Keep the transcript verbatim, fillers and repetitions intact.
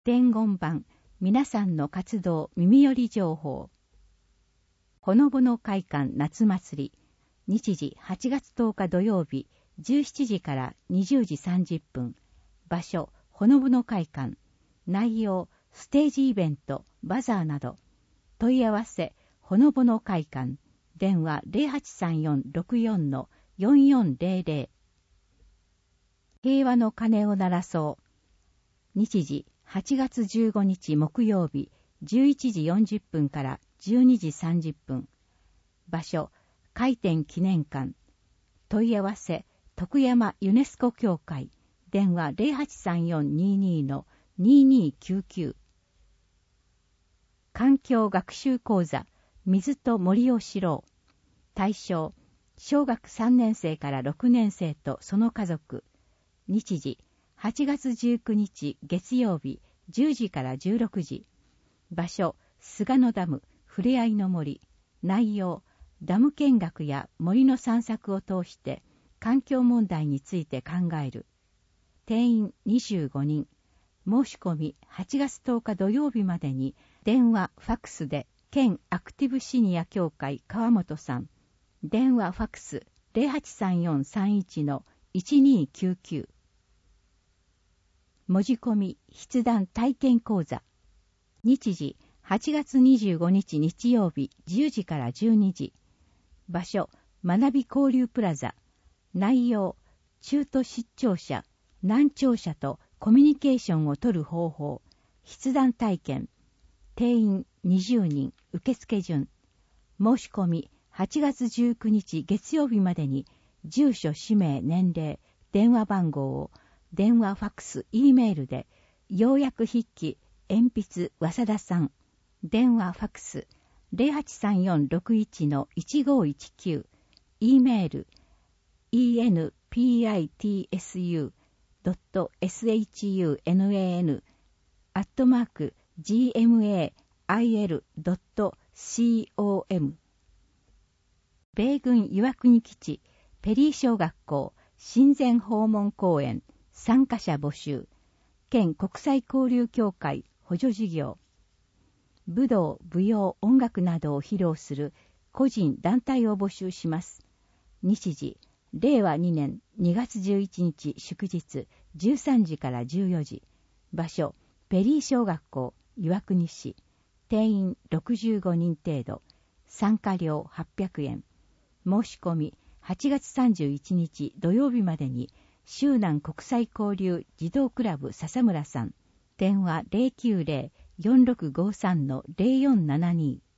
伝言版、皆さんの活動耳寄り情報。ほのぼの会館夏祭り。日時はちがつとおか土曜日、じゅうしちじからにじゅうじさんじゅっぷん。場所、ほのぼの会館。内容、ステージイベント、バザーなど。問い合わせ、ほのぼの会館。電話 ゼロはちさんよんろくよんのよんよんゼロゼロ。平和の鐘を鳴らそう。日時はちがつじゅうごにち木曜日じゅういちじよんじゅっぷんからじゅうにじさんじゅっぷん。場所、開店記念館。問い合わせ、徳山ユネスコ協会。電話 ゼロはちさんよんににのににきゅうきゅう。環境学習講座、水と森を知ろう。対象、小学さんねんせいからろくねんせいとその家族。日時、はちがつじゅうくにち月曜日じゅうじからじゅうろくじ。場所、菅野ダム、ふれあいの森。内容、ダム見学や森の散策を通して環境問題について考える。定員にじゅうごにん。申し込みはちがつとおか土曜日までに電話、ファックスで県アクティブシニア協会川本さん。電話、ファックス ゼロはちさんよんさんいちのいちにきゅうきゅう。文字込み筆談体験講座。日時はちがつにじゅうごにち日曜日じゅうじからじゅうにじ。場所、学び交流プラザ。内容、中途失聴者、難聴者とコミュニケーションを取る方法。筆談体験。定員にじゅうにん、受付順。申し込みはちがつじゅうくにち月曜日までに住所、氏名、年齢、電話番号を電話、ファックス、E メールで、要約筆記、鉛筆、早田さん。電話、ファックス、ゼロはちさんよんろくいちのいちごいちきゅう。E メール、イーエヌピーアイティーエスユードットシャン アットマーク ジーエムエーアイエルドットコム。米軍岩国基地、ペリー小学校、親善訪問講演、参加者募集。県国際交流協会補助事業。武道、舞踊、音楽などを披露する個人団体を募集します。日時、れいわにねんにがつじゅういちにち祝日じゅうさんじからじゅうよじ。場所、ペリー小学校、岩国市。定員ろくじゅうごにん程度。参加料はっぴゃくえん。申し込みはちがつさんじゅういちにち土曜日までに周南国際交流児童クラブ笹村さん。電話 ゼロきゅうゼロ よんろくごさんのゼロよんななに。